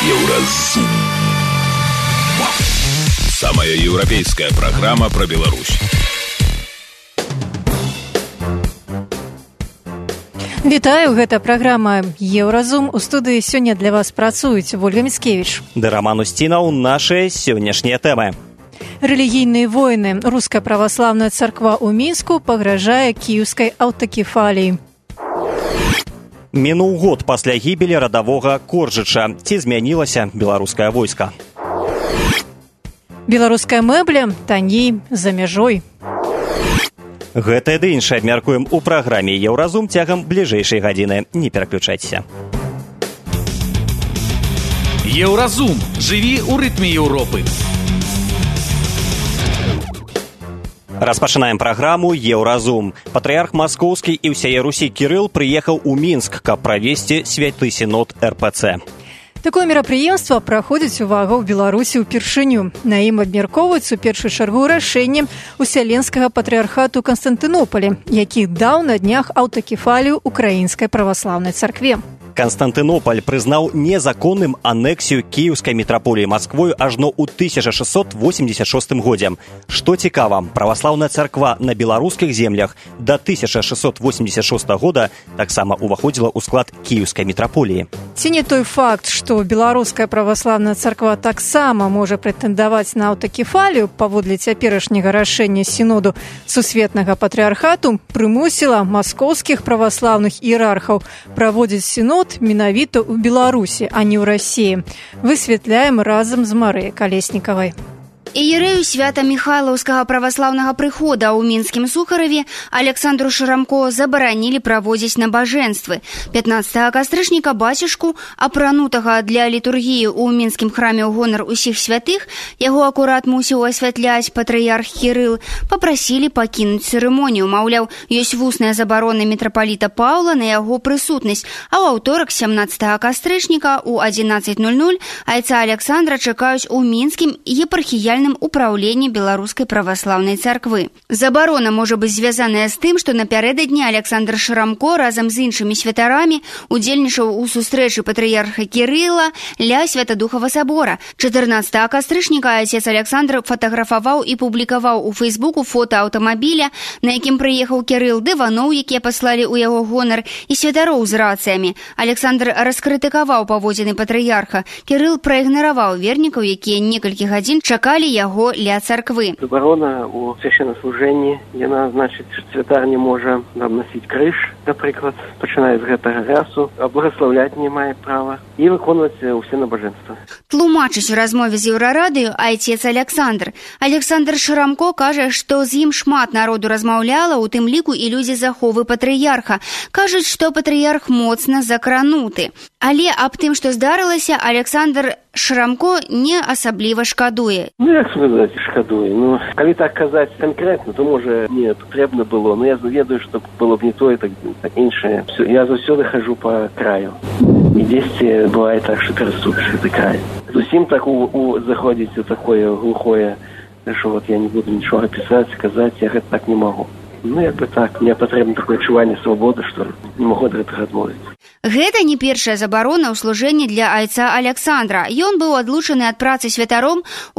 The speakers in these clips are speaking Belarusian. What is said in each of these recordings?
Еўразум. Самая европейская программа про Беларусь. Вітаю, гэта праграма «Еўразум». У студыі сёння для вас працуюць Вольга Міцкевіч да Роман Устінаў. Наши сённяшнія тэмы. Рэлігійныя войны. Руская праваслаўная царква ў Мінску пагражае кіеўскай аўтакефаліі. Мінуў год пасля гібелі радавога Коржыча. Ці змянілася беларускае войска? Беларуская мэбля танней за мяжой. Гэтае ды іншае абмяркуем у праграме «Еўразум» цягам бліжэйшай гадзіны. Не пераключайцеся. Еўразум. Жыві ў рытме Еўропы. Распачынаем праграму «Еўразум». Патрыярх Маскоўскі і ўсяе Русі Кірыл прыехаў у Мінск, каб правесці святы сінод РПЦ. Такое мерапрыемства праходзіць, увага, ў Беларусі ўпершыню. На ім абмяркоўваюць у першую чаргу рашэнне Уселенскага патрыярхату Канстантынополя, які даў на днях аўтакефалію Украінскай праваслаўнай царкве. Канстантынополь прызнаў незаконным анексію кіеўскай мітраполіі Масквою ажно ў 1686 годзе. Што цікава, праваслаўная царква на беларускіх землях да 1686 года таксама ўваходзіла ў склад кіеўскай мітраполіі. Ці не той факт, што беларуская праваслаўная царква таксама можа прэтэндаваць на аўтакефалію паводле цяперашняга рашэння сіноду сусветнага патрыярхату, прымусіла маскоўскіх праваслаўных іерархаў праводзіць сінод менавіта ў Беларусі, а не ў Расіі. Высвятляем разам з Марыяй Калеснікавай. Іерэю Свята-Міхайлаўскага праваслаўнага прыхода ў мінскім Сухараве Александру Шарамко забаранілі праводзіць набажэнствы. 15 кастрычніка бацюшку, апранутага для літургіі ў мінскім храме ў гонар усіх святых, яго акурат мусіў асвятляць патрыярх Кірыл, папрасілі пакінуць цырымонію. Маўляў, ёсць вусная забарона мітрапаліта Паўла на яго прысутнасць, а ў аўторак 17 кастрычніка ў 11:00 айца Александра чакаюць у мінскім епархіяльным управленні беларускай праваслаўнай царквы. Забарона можа быць звязаная з тым, што напярэдадні Александр Шарамко разам з іншымі святарамі удзельнічаў у сустрэчы патрыярха Кірыла ля Святадухава сабора. 14 кастрычніка айцец Александр фатаграфаваў і публікаваў у Фейсбуку фота аўтамабіля, на якім прыехаў Кірыл, дываноў, якія паслалі ў яго гонар, і святароў з рацыямі. Александр раскрытыкаваў паводзіны патрыярха. Кірыл праігнараваў вернікаў, якія некалькі гадзін чакалі яго ля царквы. Забарона ў свяшчэннаслужэнні, яна значыць, што святар не можа носіць крыж, напрыклад, пачынае з гэтага расу, а благаслаўляць не мае права і выконваць усе набажэнствы. Тлумачыць у размове з Еўрарадыё айцец Александр. Александр Шарамко кажа, што з ім шмат народу размаўляла, у тым ліку і людзі з аховы патрыярха. Кажуць, што патрыярх моцна закрануты. Але аб тым, што здарылася, Александр Шарамко не асабліва шкадуе. Як сказаць, шкадуе? Калі так казаць канкрэтна, то, можа, не патрэбна было, но я ведаю, што было б не тое, так іншае. Я заўсёды хожу па краю. І дзесьці бывае так, што пераступіш гэты край. Зусім так заходзіць у такое глухое, што я не буду нічога пісаць, казаць, я гэта так не магу. Як бы так, мне патрэбна такое адчуванне свабоды, што не магу ад гэтага адмовіць. Гэта не першая забарона ў служэнні для айца Александра. Ён быў адлучаны ад працы святаром у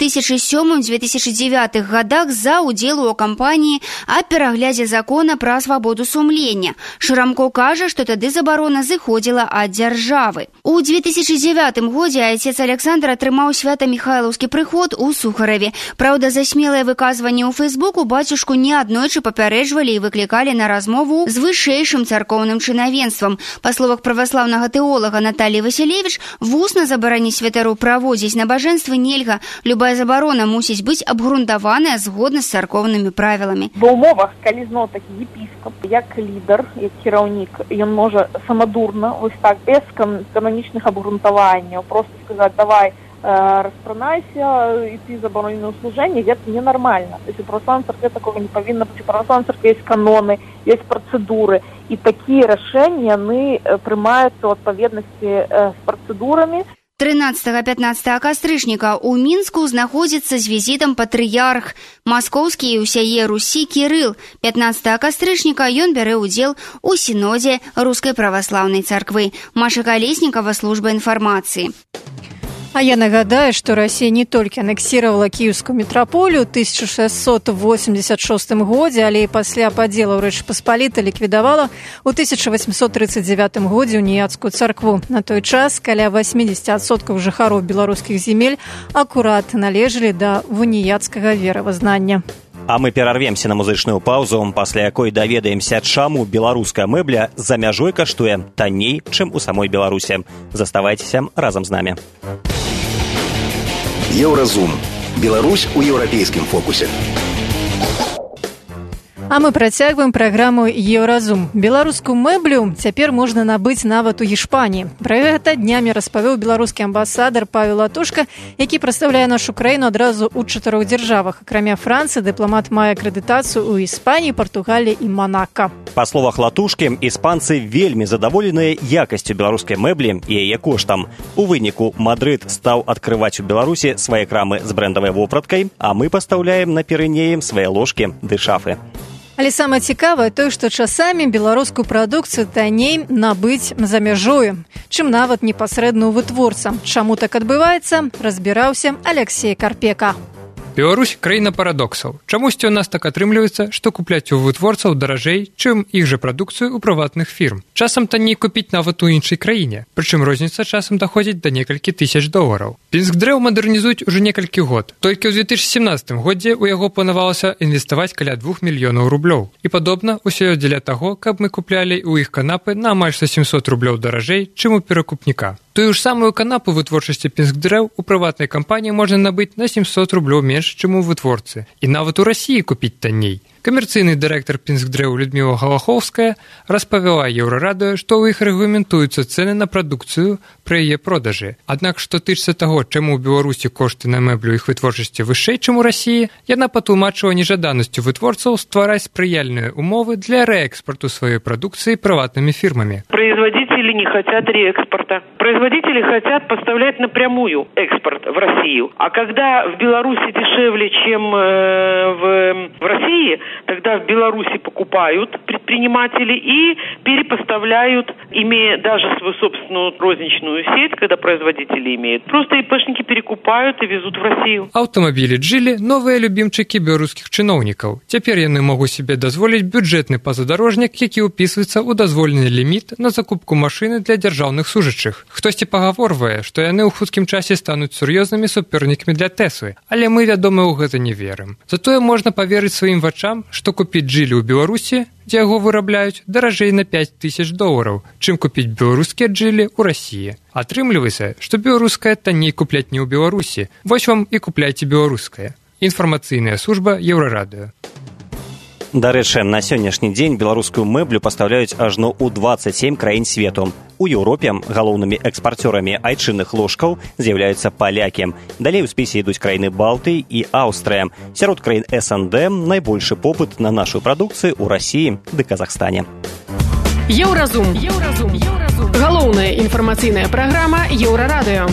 2007-2009 годах за ўдзел у кампаніі аб пераглядзе закона пра свабоду сумлення. Шарамко кажа, што тады забарона зыходзіла ад дзяржавы. У 2009 годзе айцец Александр атрымаў свята-міхайлаўскі прыход у Сухараве. Праўда, за смелае выказванне ў Фейсбуку бацюшку неаднойчы папярэджвалі і выклікалі на размову з вышэйшым царкоўным чынавенствам. Па словах праваслаўнага тэолага Наталіі Васілевіч, вусна забараніць святару праводзіць набажэнствы нельга. Любая забарона мусіць быць абгрунтаваная згодна з царкоўнымі правіламі. Ва ўмовах, калі зноў такі епіскап, як лідар, як кіраўнік, ён можа самадурна, ось так, без кананічных абгрунтаванняў, просто сказаць, давай, распранайся, идти забороненное служение, это ненормально. То есть у православной церкви такого не повинно быть. У православной церкви есть каноны, есть процедуры, и такие решения, они принимаются в отповедности с процедурами. 13-15 кастрычніка ў Мінску знаходзіцца з візітам патрыярх Маскоўскі і ўсяе Русі Кірыл. 15 кастрычніка ён бярэ ўдзел у сінодзе Рускай праваслаўнай царквы. Маша Калеснікава, служба інфармацыі. А я нагадаю, что Россия не только аннексировала Киевскую метрополию в 1686 годзе, але і пасля падзелу Рэчы Паспалітай ліквідавала у 1839 годзе уніяцкую царкву. На той час каля 80% жыхароў беларускіх земель акурат належалі да уніяцкага веравызнання. А мы перарвемся на музычную паузу, пасля якой даведаемся, чаму беларуская мэбля за мяжой каштуе танней, чым у самой Беларусі. Заставайцеся разам з намі. Еўразум. Беларусь у еўрапейскім фокусе. А мы працягваем праграму «Еўразум». Беларускую мэблю цяпер можна набыць нават у Іспаніі. Пра гэта днямі распавёў беларускі амбасадар Павел Латушка, які прадстаўляе нашу краіну адразу ў 4 дзяржавах. Акрамя Францыі, дыпламат мае акрэдытацыю ў Іспаніі, Партугаліі і Манака. Па словах Латушкі, іспанцы вельмі задаволеныя якасцю беларускай мэблі і яе коштам. У выніку Мадрыд стаў адкрываць у Беларусі свае крамы з брэндавай вопраткай, а мы пастаўляем на Пірэнеі свае ложкі ды шафы. Але самае цікавае тое, што часамі беларускую прадукцыю танней набыць за мяжою, чым нават непасрэдна ў вытворца. Чаму так адбываецца, разбіраўся Алексей Карпека. Беларусь – краіна парадоксаў. Чамусьці ў нас так атрымліваецца, што купляць у вытворцаў даражэй, чым іх жа прадукцыю ў прыватных фірм. Часам танней купіць нават у іншай краіне, прычым розніца часам даходзіць да некалькі тысяч долараў. Пінскдрэў мадэрнізуюць ужо некалькі год. Толькі ў 2017 годзе ў яго планавалася інвеставаць каля 2 мільёнаў рублёў. І падобна, усё дзеля таго, каб мы куплялі ў іх канапы на амаль 700 рублёў даражэй, чым у перакупніка. Тую ж самую канапу вытворчасці пінскдрэў у прыватнай кампаніі можна набыць на 700 рублёў менш, чым у вытворцы. І нават у Расіі купіць танней. Камерцыйны дырэктар Пінскдрэў Людміла Галахоўская распавяла Еўрарадыё, што ў іх рэгламентуюцца цэны на прадукцыю пры яе продажы. Аднак, што тычыцца таго, чаму ў Беларусі кошты на мэблю іх вытворчасці вышэй, чым у Расіі, яна патлумачыла нежаданасцю вытворцаў ствараць спрыяльныя умовы для рээкспарту сваёй прадукцыі прыватнымі фірмамі. Производители не хотят реэкспорта. Производители хотят поставлять напрямую экспорт в Россию. А когда в Беларуси дешевле, чем в России, тогда в Беларуси покупают предприниматели и перепоставляют, имея даже свою собственную розничную сеть, когда производители имеют. Просто ИПшники перекупают и везут в Россию. Аўтамабілі «Джили» – новыя любімчыкі беларускіх чыноўнікаў. Цяпер яны могуць себе дазволіць бюджэтны пазадарожнік, які ўпісваецца ў дазволены ліміт на закупку машыны для дзяржаўных служачых. Хтосьці пагаворвае, што яны ў хуткім часе стануць сур'ёзнымі супернікамі для Тэслы, але мы, вядома, ў гэта не верым. Затое можна паверыць сваім вачам, што купіць «Джили» ў Беларусі, дзе яго вырабляюць, даражэй на 5000 долараў, чым купіць беларускія «Джили» ў Расіі. Атрымліваецца, што беларускае танней купляць не ў Беларусі. Вось вам і купляйце беларускае. Інфармацыйная служба Еўрарадыё. Дарэчы, на сённяшні дзень беларускую мэблю пастаўляюць ажно ў 27 краін свету. У Еўропе галоўнымі экспарцёрамі айчынных ложкаў з'яўляюцца палякі. Далей у спісе ідуць краіны Балтыі і Аўстрыя. Сярод краін СНД найбольшы попыт на нашу прадукцыю ў Расіі ды Казахстане. Еўразум. Галоўная інфармацыйная праграма Еўрарадыё.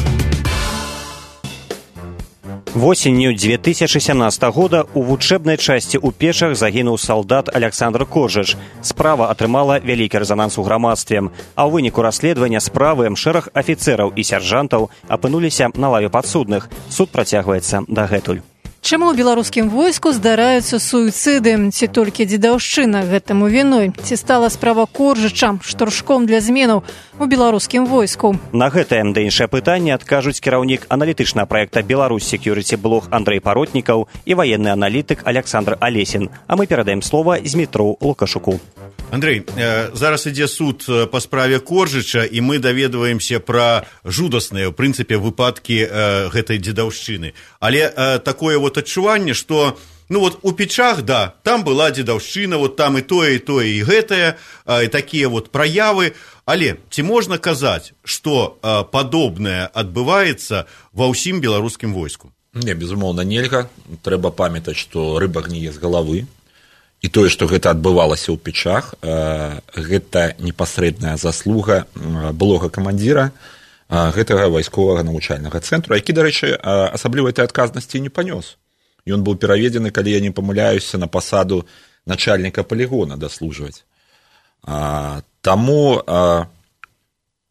Восенню 2017 года у вучэбнай часці ў Печах загінуў салдат Александр Коржыч. Справа атрымала вялікі рэзананс у грамадстве, а ў выніку расследавання справы шэраг афіцэраў і сяржантаў апынуліся на лаве падсудных. Суд працягваецца дагэтуль. Чаму ў беларускім войску здараюцца суіцыды? Ці толькі дзедаўшчына гэтаму віной? Ці стала справа Коржыча штуршком для зменаў у беларускім войску? На гэтае да іншае пытанне адкажуць кіраўнік аналітычнага праекта «Беларусь Security Блог» Андрэй Паротнікаў і ваенны аналітык Александр Алесін. А мы перадаем слова Змітру Лукашуку. Андрей, зараз ідзе суд па справе Коржыча, і мы даведваемся пра жудасныя, ў прынцыпе, выпадкі гэтай дзедаўшчыны. Але такое вот адчуванне, што у Печах, да, там была дзедаўшчына, там і тое, і гэтае, і такія праявы. Але ці можна казаць, што падобнае адбываецца ва ўсім беларускім войску? Не, безумоўна, нельга. Трэба памятаць, што рыба гніе з галавы. І тое, што гэта адбывалася ў Печах, гэта непасрэдная заслуга былога камандзіра гэтага вайсковага навучальнага цэнтру, які, дарэчы, асаблівай этой адказнасці не панёс. Ён быў пераведзены, калі я не памыляюся, на пасаду начальніка палігона даслужваць. Таму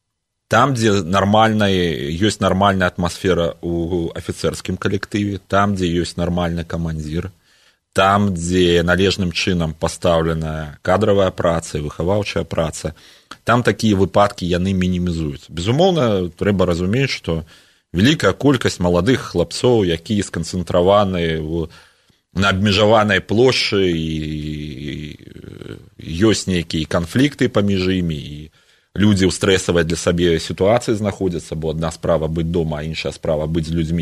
там, где есть нормальная атмосфера у офіцэрскім калектыве, там, где есть нормальный камандзір, там, дзе належным чынам пастаўленая кадравая праца і выхаваўчая праца, там такія выпадкі яны мінімізуюцца. Безумоўна, трэба разумець, што вялікая колькасць маладых хлапцоў, якія сканцэнтраваны на абмежаванай плошчы, і ёсць нейкія канфлікты паміж імі, і людзі ў стрэсавай для сабе сітуацыі знаходзяцца, бо адна справа быць дома, а іншая справа быць з людзьмі,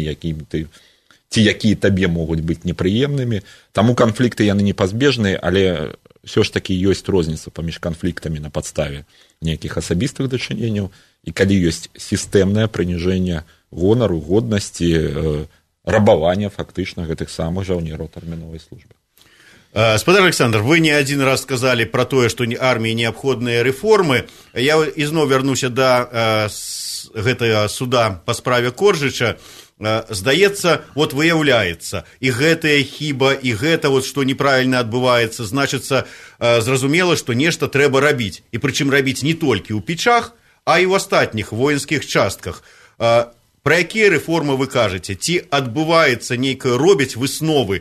якія табе могуць быць непрыемнымі. Таму канфлікты яны непазбежныя, але ўсё ж такі ёсць розніца паміж канфліктамі на падставе нейкіх асабістых дачыненняў, і калі ёсць сістэмнае прыніжэнне гонару, годнасці, рабавання фактычна гэтых самых жаўнераў тэрміновай службы. Спадар Александр, вы не один раз сказали про то, что армии необходные реформы. Я изноў вярнуся до гэтага суда по справе Коржыча. Здаецца, вот выяўляецца, і гэтая хіба, і гэта вот, што неправільна адбываецца, значыцца, зразумела, што нешта трэба рабіць. І прычым рабіць не толькі ў Печах, а і ў астатніх воінскіх частках. Пра якія рэформы вы кажаце? Ці адбываецца нейкае, робяць высновы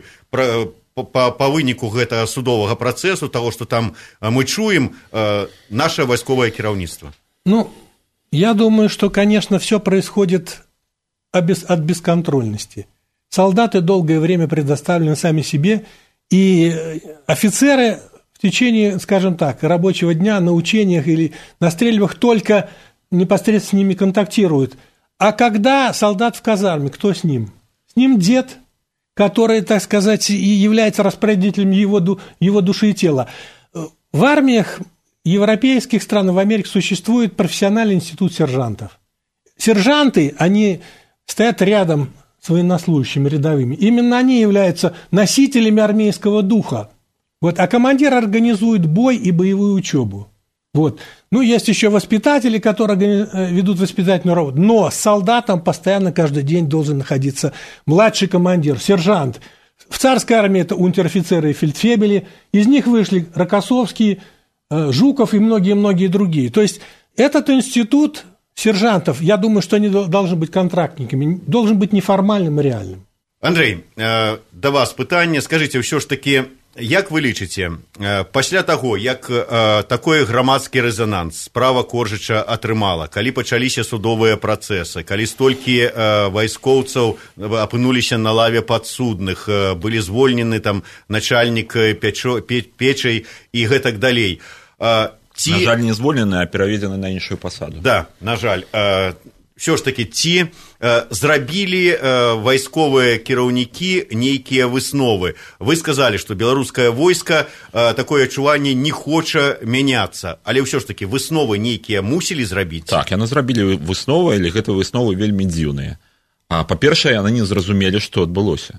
па выніку гэтага судовага працэсу, таго, што там мы чуем, наше вайсковае кіраўніцтва? Ну, я думаю, что, конечно, все происходит от бесконтрольности. Солдаты долгое время предоставлены сами себе, и офицеры в течение, скажем так, рабочего дня на учениях или на стрельбах только непосредственно с ними контактируют. А когда солдат в казарме, кто с ним? С ним дед, который, так сказать, и является распорядителем его души и тела. В армиях европейских стран, в Америке существует профессиональный институт сержантов. Сержанты, они стоят рядом с военнослужащими рядовыми. Именно они являются носителями армейского духа. Вот. А командир организует бой и боевую учебу. Вот. Ну, есть еще воспитатели, которые ведут воспитательную работу. Но с солдатом постоянно каждый день должен находиться младший командир, сержант. В царской армии это унтер-офицеры и фельдфебели. Из них вышли Рокоссовский, Жуков и многие-многие другие. То есть этот институт сержантов, я думаю, что они должны быть контрактниками, должен быть неформальным и реальным. Андрей, до вас пытанне. Скажите, ўсё ж таки, як вы лічыце, пасля таго, як такой грамадскі рэзананс справа Коржыча атрымала, калі пачаліся судовыя працэсы, калі столькі вайскоўцаў апынуліся на лаве падсудных, былі звольнены там начальнік печай і гэтак далей. На жаль, не звольнены, а пераведзены на іншую пасаду. Да, на жаль. Все ж таки, ці зрабілі вайсковыя кіраўнікі нейкія высновы. Вы сказали, что беларускае войска такое адчуванне не хоча мяняцца, але ўсё ж таки высновы нейкія мусілі зрабіць? Так, яны зрабілі высновы, але гэта высновы вельмі дзіўныя. Па-першае, яны не зразумелі, што адбылося.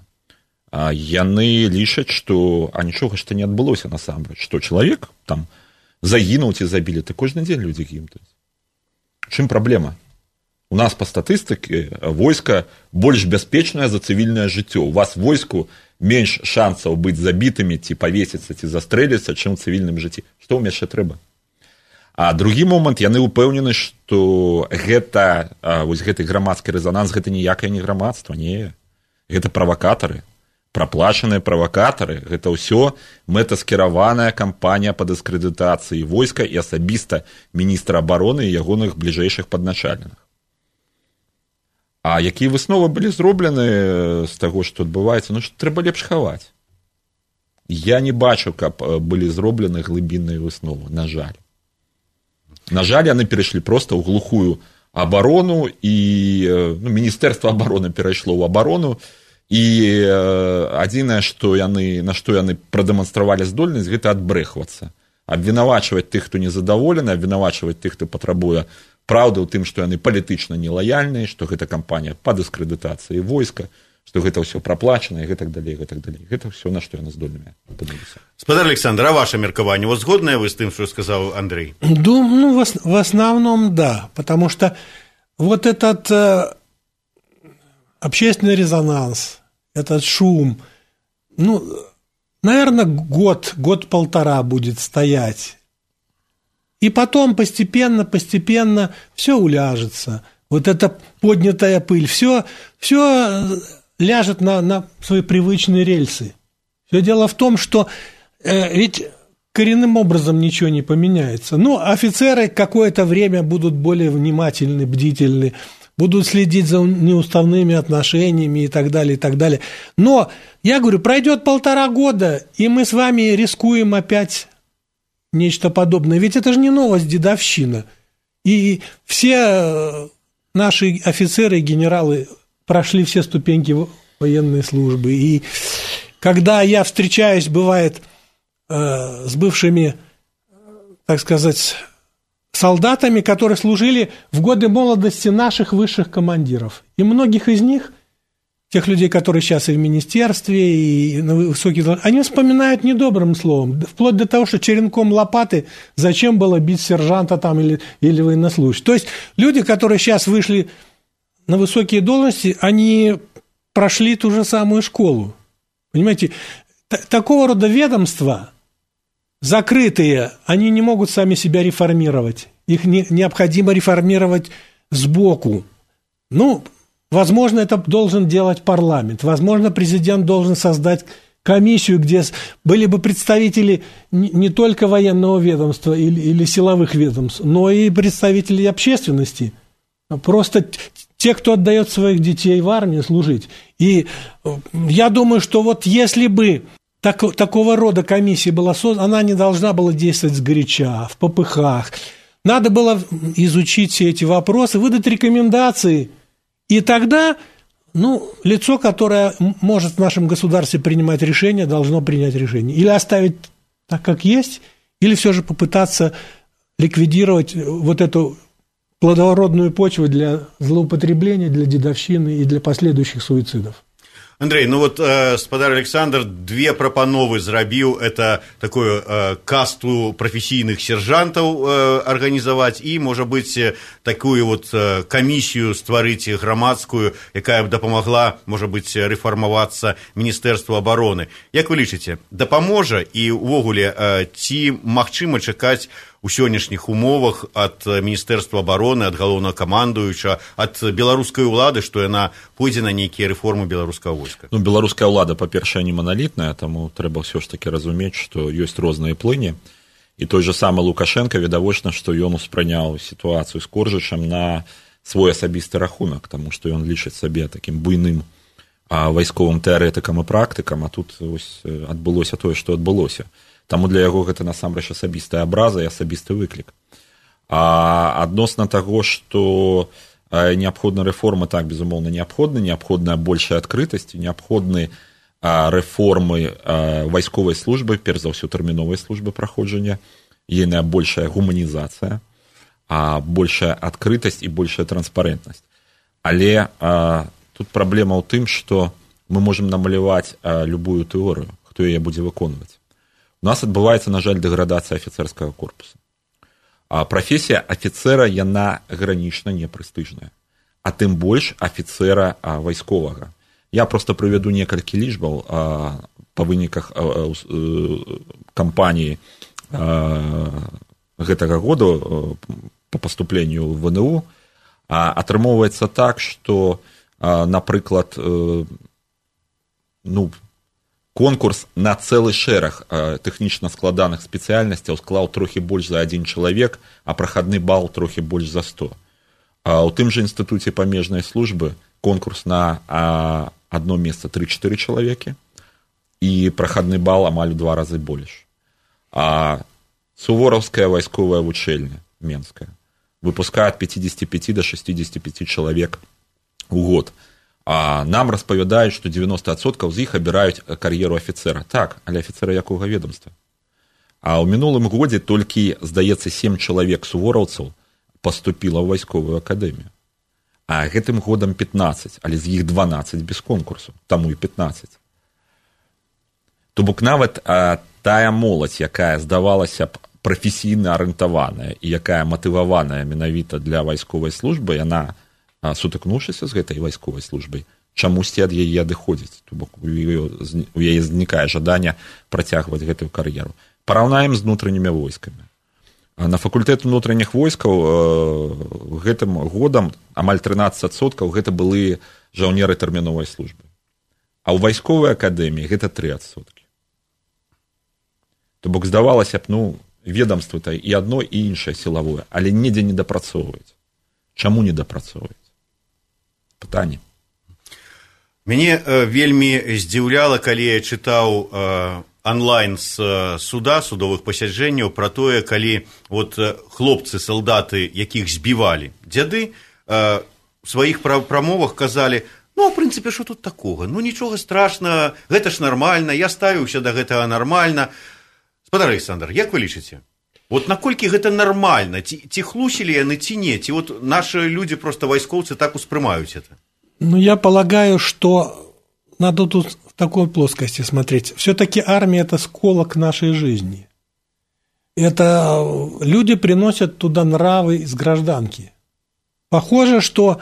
Яны лічаць, што нічога што не адбылося насамрэч, што чалавек там загінуў ці забілі, то кожны дзень людзі гінуць. Чым праблема? У нас па статыстыке войска больш бяспечнае за цывільнае жыццё. У вас войску менш шансаў быць забітымі ці павесіцца ці застрэліцца, чым у цывільным жыцці. Што вам яшчэ трэба? А другі момант, яны ўпэўнены, што гэты грамадскі рэзананс гэта ніякае не грамадства, не. Гэта правакатары. Праплачаныя правакатары, гэта ўсё мэтаскіраваная кампанія па дыскрэдытацыі войска і асабіста міністра абароны і ягоных бліжэйшых падначаленых. А якія высновы былі зроблены з таго, што адбываецца? Ну, што трэба лепш хаваць. Я не бачу, каб былі зроблены глыбінныя высновы, на жаль. На жаль, яны перайшлі проста ў глухую абарону, і Міністэрства абароны перайшло ў абарону, і адзінае, на што яны прадэманстравалі здольнасць, гэта адбрэхвацца. Абвінавачваць тых, хто незадаволены, абвінавачваць тых, хто патрабуе праўды ў тым, што яны палітычна нелаяльныя, што гэта кампанія па дыскрэдытацыі войска, што гэта ўсё праплачана і гэтак далей, гэтак далей. Гэта ўсё, на што яны здольныя. Спадар Александр, а ваше меркаванне? Вот згоднае вы з тым, што сказаў Андрей? Ну, в основном, да, потому что вот этот общественный резонанс, этот шум, наверное, год-полтора будет стоять. И потом постепенно все уляжется. Вот эта поднятая пыль, все ляжет на свои привычные рельсы. Все дело в том, что ведь коренным образом ничего не поменяется. Ну, офицеры какое-то время будут более внимательны, бдительны, будут следить за неуставными отношениями и так далее, и так далее. Но, я говорю, пройдет 1,5 года, и мы с вами рискуем опять нечто подобное. Ведь это же не новость, дедовщина. И все наши офицеры и генералы прошли все ступеньки военной службы. И когда я встречаюсь, бывает, с бывшими, так сказать, солдатами, которые служили в годы молодости наших высших командиров. И многих из них, тех людей, которые сейчас и в министерстве, и на высоких должностях, они вспоминают недобрым словом, вплоть до того, что черенком лопаты зачем было бить сержанта там или военнослужащего. То есть люди, которые сейчас вышли на высокие должности, они прошли ту же самую школу. Понимаете, такого рода ведомства закрытые, они не могут сами себя реформировать. Их необходимо реформировать сбоку. Ну, возможно, это должен делать парламент. Возможно, президент должен создать комиссию, где были бы представители не только военного ведомства или силовых ведомств, но и представители общественности. Просто те, кто отдает своих детей в армию служить. И я думаю, что вот если бы такого рода комиссия была создана, она не должна была действовать сгоряча, в попыхах. Надо было изучить все эти вопросы, выдать рекомендации, и тогда, лицо, которое может в нашем государстве принимать решения, должно принять решение. Или оставить так, как есть, или все же попытаться ликвидировать вот эту плодородную почву для злоупотребления, для дедовщины и для последующих суицидов. Андрей, спадар Александр 2 прапановы зрабіў, это такую касту прафесійных сержантаў арганізаваць і, можа быць, такую камісію стварыць грамадскую, якая б дапамагла, можа быць, рэфармавацца Міністэрству абароны. Як вы лічыце, дапаможа і ўвогуле ці магчыма чакаць у сённяшніх умовах ад Міністэрства абароны, ад галоўнага камандуючага, ад беларускай улады, што яна пойдзе на нейкія рэформы беларускага войска? Беларуская ўлада, па-першае, не маналітная, таму трэба ўсё ж такі разумець, што ёсць розныя плыні. І той же самы Лукашенко, відавочна, што ён успрыняў сітуацыю з Коржычам на свой асабісты рахунак, таму што ён лічыць сабе такім буйным вайсковым тэарэтыкам і практыкам, а тут адбылося тое, што адбылося. Таму для яго гэта насамрэч асабістая абраза і асабісты выклік. А адносна таго, што неабходна рэформы, так, безумоўна, неабходная большая адкрытасць, неабходны рэформы вайсковай службы, перш за ўсё тэрміновай службы праходжання, ейная большая гуманізацыя, большая адкрытасць і большая транспарэнтнасць. Але тут праблема ў тым, што мы можам намаляваць любую тэорыю, хто яе будзе выконваць. У нас адбываецца, на жаль, дэградацыя афіцэрскага корпуса. Прафесія афіцэра, яна гранічна непрэстыжная, а тым больш афіцэра вайсковага. Я проста прывяду некалькі лічбаў па выніках кампаніі гэтага году па паступленню ў ВНУ. Атрымоўваецца так, што, напрыклад, конкурс на цэлы шэраг тэхнічна складаных спецыяльнасцяў склаў трохі больш за 1 чалавек, а прахадны бал трохі больш за 100. У тым жа інстытуце памежнай службы конкурс на одно месца 3-4 чалавекі і прахадны бал амаль у 2 разы больш. Сувораўская вайсковая вучэльня менская выпускае ад 55 до 65 чалавек у год. Нам распавядаюць, што 90% з іх абіраюць кар'еру афіцэра. Так, але афіцэра якога ведомства? А ў мінулым годзе толькі, здаецца, 7 чалавек сувораўцаў паступіла ў вайсковую акадэмію. А гэтым годам 15, але з іх 12 без конкурсу, таму і 15. То бок нават тая моладзь, якая здавалася б прафесійна арыентаваная і якая матываваная менавіта для вайсковай службы, яна, сутыкнуўшыся з гэтай вайсковай службай, чамусьці ад яе адыходзіць. То бок у яе знікае жаданне працягваць гэтую кар'еру. Параўнаем з внутрэннімі войскамі. На факультэт унутраных войскаў гэтым годам амаль 13% гэта былі жаўнеры тэрміновай службы. А ў вайсковай акадэміі гэта 3%. То бок здавалася б, ведомства-то і адно, і іншае сілавое, але недзе не дапрацоўваюць. Чаму не дапрацоўваюць? Пытанне. Мяне вельмі здзіўляла, калі я чытаў онлайн з судовых пасяджэнняў пра тое, калі хлопцы, салдаты, якіх збівалі дзяды, в сваіх прамовах казалі: в прынцыпе, што тут такога? Нічога страшнага, гэта ж нармальна, я ставіўся да гэтага нармальна. Спадар Александр, як вы лічыце? Наколькі гэта нармальна? Ці хлусілі яны, ці не? Ці нашы людзі, проста вайскоўцы, так успрымаюць это? Я полагаю, что надо тут в такой плоскости смотреть. Все-таки армия – это сколок нашей жизни. Это люди приносят туда нравы из гражданки. Похоже, что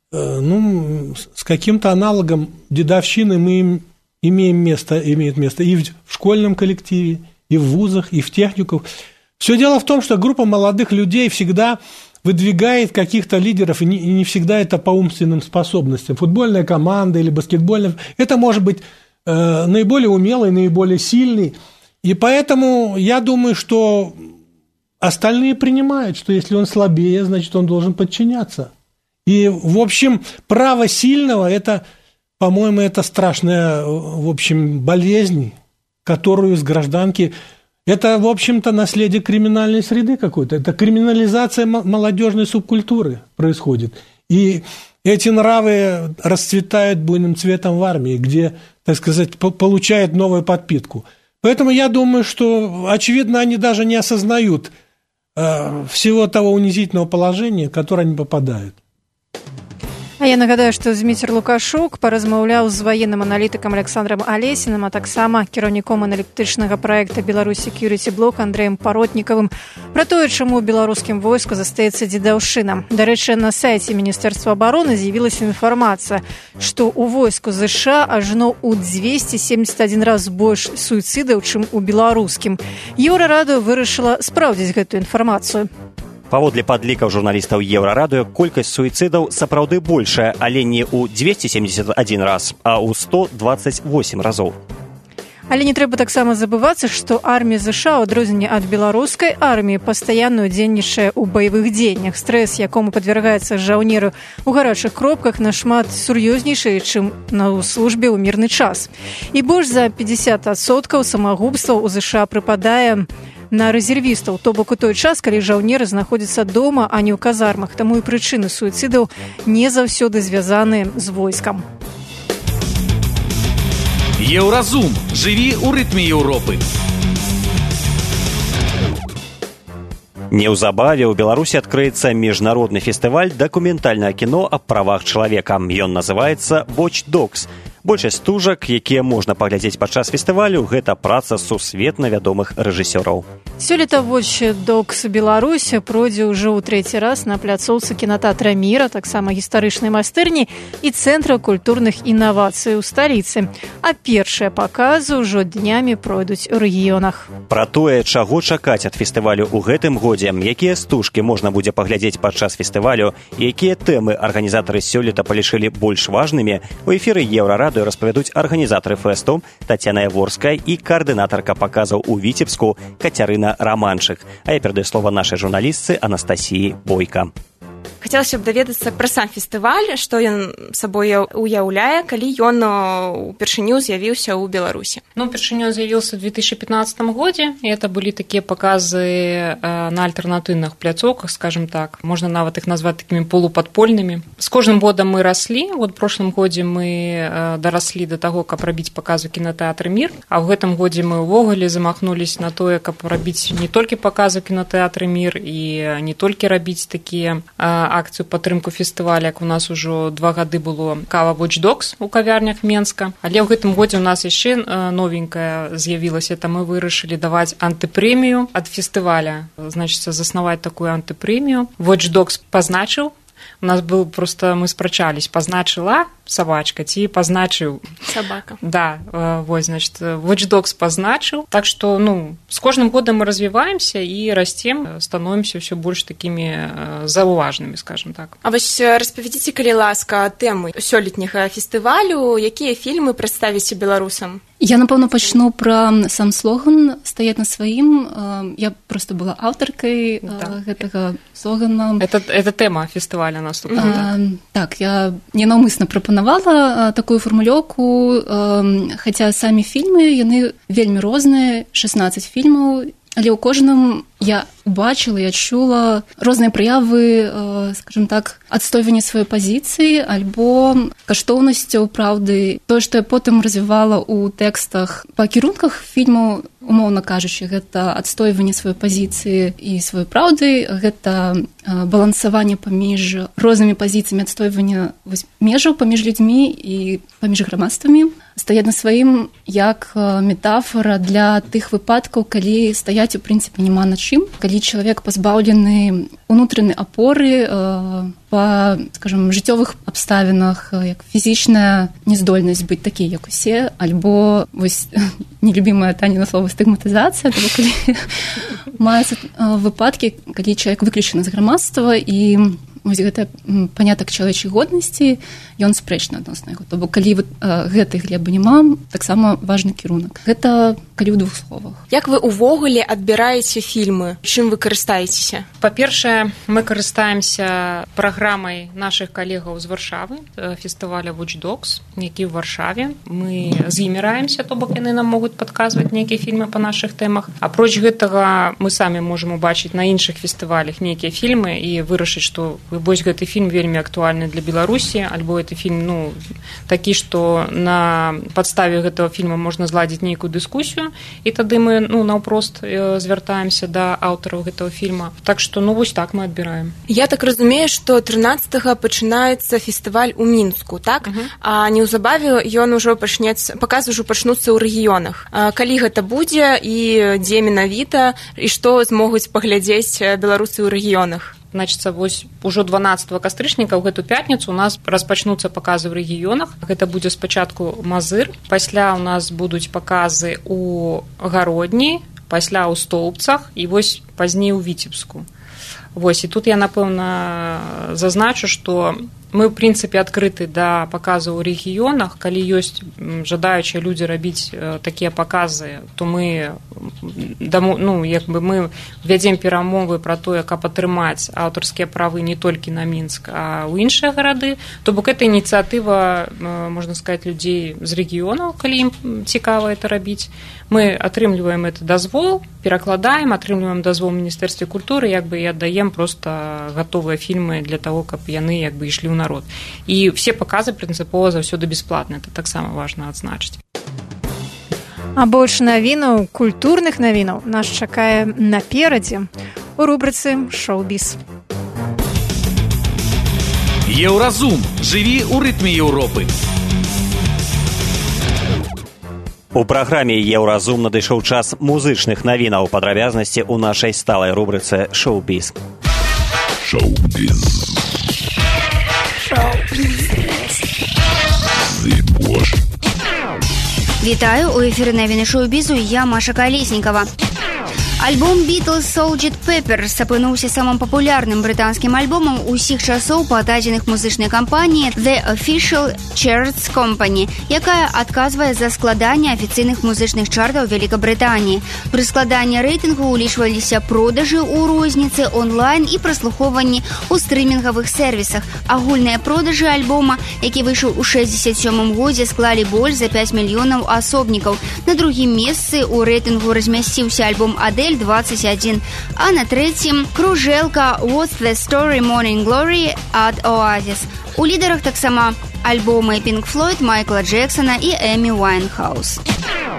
с каким-то аналогом дедовщины мы имеет место и в школьном коллективе, и в вузах, и в техниках. Все дело в том, что группа молодых людей всегда выдвигает каких-то лидеров, и не всегда это по умственным способностям. Футбольная команда или баскетбольная. Это может быть наиболее умелый, наиболее сильный. И поэтому я думаю, что остальные принимают, что если он слабее, значит, он должен подчиняться. И, в общем, право сильного – это, по-моему, это страшная, в общем, болезнь, которую с гражданки… Это, в общем-то, наследие криминальной среды какой-то. Это криминализация молодежной субкультуры происходит. И эти нравы расцветают буйным цветом в армии, где, так сказать, получают новую подпитку. Поэтому я думаю, что, очевидно, они даже не осознают всего того унизительного положения, в которое они попадают. А я нагадаю, што Зміцер Лукашук паразмаўляў з ваенным аналітыкам Александром Алесіным, а таксама кіраўніком аналітычнага праекта «Беларусь Security Block» Андрэем Паротнікавым пра тое, чаму ў беларускім войску застаецца дзедаўшчына. Дарэчы, на сайце Міністэрства абароны з'явілася інфармацыя, што ў войску ЗША ажно ў 271 раз больш суіцыдаў, чым у беларускім. Еўрарадыё вырашыла спраўдзіць гэтую інфармацыю. Паводле падлікаў журналістаў Еўрарадыё, колькасць суіцыдаў сапраўды большая, але не ў 271 раз, а ў 128 разоў. Але не трэба таксама забывацца, што армія ЗША, у адрозненне ад беларускай арміі, пастаянна ўдзельнічае ў баявых дзеяннях. Стрэс, якому падвяргаецца жаўнеру ў гарачых кропках, нашмат сур'ёзнейшы, чым на службе ў мірны час. І больш за 50% самагубстваў у ЗША прыпадае на рэзервістаў, то бок у той час, калі жаўнеры знаходзяцца дома, а не ў казармах. Таму і прычыны суіцыдаў не заўсёды звязаныя з войскам. Еўразум. Жыві ў рытме Еўропы. Неўзабаве ў Беларусі адкрыецца міжнародны фестываль дакументальнага кіно аб правах чалавека. Ён называецца «Watch Dogs». Большасць стужак, якія можна паглядзець падчас фестывалю, гэта праца сусветна вядомых рэжысёраў. Сёлета «Watch Dogs» Беларусь пройдзе ўжо ў трэці раз на пляцоўцы кінатэатра «Міра», таксама гістарычнай майстэрні і цэнтра культурных інавацый у сталіцы. А першыя паказы ўжо днямі пройдуць у рэгіёнах. Пра тое, чаго чакаць ад фестывалю ў гэтым годзе, якія стужкі можна будзе паглядзець падчас фестывалю і якія тэмы арганізатары сёлета палічылі больш важнымі, у эфіры Еўрарадыё распавядуць арганізатары фэсту Тацяна Яворская і каардынатарка паказаў у Віцебску Кацярына Раманчык. А я перадаю слова нашай журналістцы Анастасіі Бойка. Хацелася б даведацца пра сам фестываль, што ён сабой уяўляе, калі ён упершыню з'явіўся ў Беларусі. Упершыню з'явіўся ў 2015 годзе, і это былі такія паказы на альтэрнатыўных пляцоўках, скажем так. Можна нават іх назваць такімі полупадпольнымі. З кожным годам мы раслі. В прошлым годзе мы дараслі да таго, каб рабіць паказы кінатэатры «Мір», а ў гэтым годзе мы ўвогуле замахнулись на тое, каб рабіць не толькі паказы кінатэатры «Мір» і не толькі рабіць такія акцыю падтрымку фестываля, як у нас ужо 2 гады было кава Watch Dogs у кавярнях Менска. Але ў гэтым годзе у нас яшчэ новенькая з'явілася, это мы вырашылі даваць антыпрэмію ад фестываля. Значыцца, заснаваць такую антыпрэмію. Watch Dogs пазначыў. У нас был просто, мы спрачались, позначила сабачка, ці пазначыў сабака. Да, вось, значит, Watch Dogs пазначыў. Так што, з кожным годам мы развіваемся і расцем, становімся ўсё больш такімі заўважнымі, скажем так. А вось распавядзіце, калі ласка, тэмы сёлетняга фестывалю, якія фільмы прадставіце беларусам? Я, напэўна, пачну пра сам слоган «Стаять на сваім». Я просто была аўтаркай гэтага слогана. Это тэма фестываля наступная. Так, я ненаўмысна прапанавала такую фармулёўку, хаця самі фільмы, яны вельмі розныя, 16 фільмаў, але ў кожным я убачила і адчула розныя праявы, скажем так, адстойвання сваёй пазіцыі альбо каштоўнасцяў праўды. Тое, што я потым развівала ў тэкстах па кірунках фільмаў, умоўна кажучы, гэта адстойванне сваёй пазіцыі і сваёй праўды, гэта балансаванне паміж рознымі пазіцыямі, адстойвання межаў паміж людзьмі і паміж грамадствамі. Стаяць на сваім як метафора для тых выпадкаў, калі стаяць у прынцыпе няма на чым, калі чалавек пазбаўлены унутранай апоры па, скажем, жыццёвых абставінах, як фізічная нездольнасць быць такі, як усе, альбо вось нелюбімае Таніна слова стыгматызацыя, того, калі маюцца выпадкі, калі чалавек выключаны з грамадства і вось гэты панятак чалавечай годнасці, ён спрэчны адносна яго. То бок, калі гэтай глебы няма, таксама важны кірунак. Гэта калі ў двух словах. Як вы увогуле адбіраеце фільмы? Чым вы карыстаецеся? Па-першае, мы карыстаемся праграмай нашых калегаў з Варшавы, фестываля Watch Dogs, які ў Варшаве. Мы з імі раемся, то бок яны нам могуць падказваць нейкія фільмы па нашых тэмах. Апроч гэтага, мы самі можам убачыць на іншых фестывалях нейкія фільмы і вырашыць, што вось гэты фільм вельмі актуальны для Беларусі, альбо гэты фільм, такі, што на падставе гэтага фільма можна зладзіць нейкую дыскусію, і тады мы, наўпрост звяртаемся да аўтараў гэтага фільма. Так што, вось так мы адбіраем. Я так разумею, што 13-го пачынаецца фестываль у Мінску, так? А неўзабаве ён ужо паказы ўжо пачнуцца ў рэгіёнах. Калі гэта будзе і дзе менавіта, і што змогуць паглядзець беларусы ў рэгіёнах? Значыцца, вось ужо 12 кастрычніка ў гэту пятніцу у нас распачнуцца паказы ў рэгіёнах. Гэта будзе спачатку Мазыр, пасля ў нас будуць паказы ў Гародні, пасля ў Стоўбцах і вось пазней у Віцебску. Вось, і тут я, напэўна, зазначу, што мы, в прынцыпе, адкрыты да паказаў у рэгіёнах. Калі ёсць жадаючыя людзі рабіць такія паказы, то мы вядзем перамовы пра тое, каб атрымаць аўтарскія правы не толькі на Мінск, а ў іншыя гарады. То бок гэта ініцыятыва, можна сказаць, людзей з рэгіёнаў, калі ім цікава это рабіць. Мы атрымліваем это дазвол, перакладаем, атрымліваем дазвол Міністэрстве культуры, і аддаем проста гатовыя фільмы для таго, каб яны ішлі ў народ. І все паказы прынцыпова заўсёды бясплатныя, это таксама важна адзначыць. А больш навінаў, культурных навінаў нас чакае наперадзе у рубрыцы «Шоу-біз». Еўразум. Жыві ў рытме Еўропы. У праграме «Еўразум» надышоў час музычных навінаў, падрабязнасці ў нашай сталай рубрыцы «Шоу-біз». Шоу-біз. Вітаю, у эфіры навіны шоу-бізу, я Маша Калеснікава. Альбом Beatles Sgt. Pepper апынуўся самым папулярным брытанскім альбомам усіх часоў па дадзеных музычнай кампаніі The Official Charts Company, якая адказвае за складанне афіцыйных музычных чартаў Великабрытаніі. Пры складанні рэйтынгу ўлічваліся продажы ў розніцы, онлайн і праслухоўванні ў стрымінгавых сервісах. Агульныя продажы альбома, які выйшаў у 1967 годзе, склалі больш за 5 мільёнаў асобнікаў. На другім месцы ў рэйтынгу размясціўся альбом Адель 21, а на третьем кружэлка What's the Story Morning Glory ад Oasis. У лідарах таксама альбомы Pink Floyd, Майкла Джексона і Эмі Уайнхаус.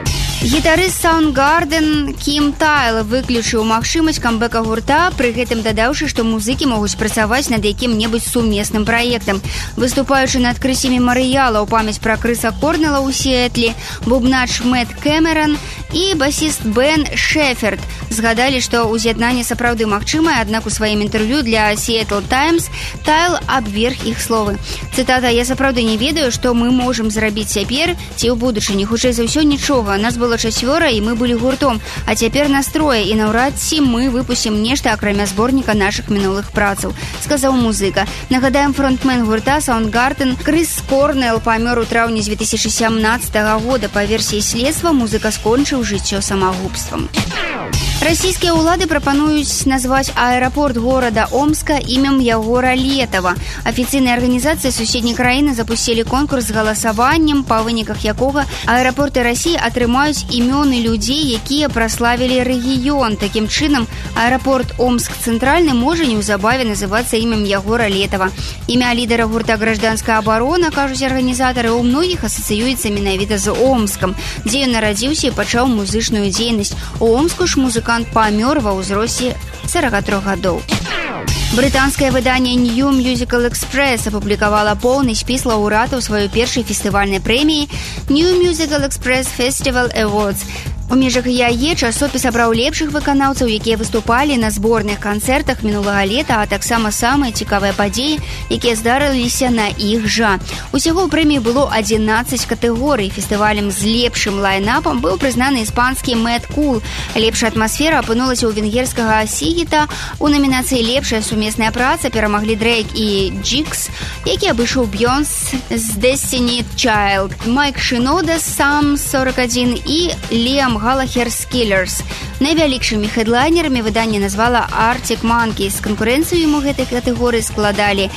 Гітарыст Soundgarden Кім Тайл выключыў магчымасць камбэка гурта, пры гэтым дадаўшы, што музыкі могуць працаваць над якім-небудзь сумесным праектам. Выступаючы на адкрыцці мемарыяла ў памяць пра Крыса Корнела ў Сіэтлі, бубнач Мэтт Кэмерон і басіст Бен Шеферд згадалі, што ўз'яднанне сапраўды магчымае, аднак у сваім інтэрв'ю для Seattle Times Тайл абверг іх словы. Цытата: «Я сапраўды не ведаю, што мы можам зрабіць цяпер ці ў будучыні. Хутчэй за ўсё нічога. Нас было 4, і мы былі гуртом, а цяпер нас 3, і наўрад ці мы выпусцім нешта акрамя зборніка нашых мінулых працаў», сказаў музыка. Нагадаем, фронтмен гурта Soundgarden Крыс Корнел памёр у траўні 2017 года. Па версіі следства, музыка скончыў жыццё самагубствам. Расійскія ўлады прапануюць назваць аэрапорт горада Омска імем Ягора Летава. Афіцыйныя арганізацыі суседняй краіны запусцілі конкурс з галасаваннем, па выніках якога аэрапорты Расіі атрымаюць імёны людзей, якія праславілі рэгіён. Такім чынам, аэрапорт Омск-Цэнтральны можа неўзабаве называцца імем Ягора Летава. Імя лідара гурта «Гражданская оборона», кажуць арганізатары, у многіх асацыюецца менавіта з Омскам, дзе ён нарадзіўся і пачаў музычную дзейнасць. У Омску ж музыкант памёр ва ўзросце 43 гадоў. Брытанскае выданне New Musical Express апублікавала поўны спіс лаўрэатаў сваёй першай фестывальнай прэміі New Musical Express Festival Awards. У межах яе часопіс абраў лепшых выканаўцаў, якія выступалі на зборных канцэртах мінулага лета, а таксама самыя цікавыя падзеі, якія здарыліся на іх жа. Усяго ў прэміі было 11 катэгорый. Фестывалем з лепшым лайнапам быў прызнаны іспанскі Mad Cool. Лепшая атмасфера апынулася ў венгерскага Сігіта. У намінацыі «Лепшая сумесная праца» перамаглі Дрейк і Джикс, які абышоў Бьёнс з Destiny Child, Майк Шинода з Сам 41 і Лиам Галахер з Killers. Найвялікшымі хедлайнерамі выданне назвала Arctic Monkeys. Канкурэнцыю ім у гэтай катэгорыі складалі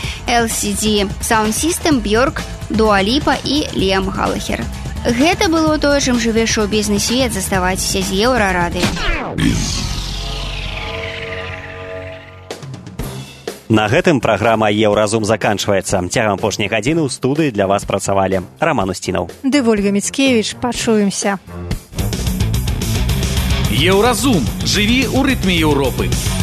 LCD Sound System, Björk, Dua Lipa і Лиам Галахер. Гэта было тое, чым жыве шоу-бізнес-свет. Заставайцеся з Еўрарадыё. На гэтым праграма «Еўразум» заканчваецца. Цягам апошняй гадзіны ў студыі для вас працавалі Роман Устінаў ды Вольга Міцкевіч. Пачуемся. Еўразум. Жыві ў рытме Еўропы.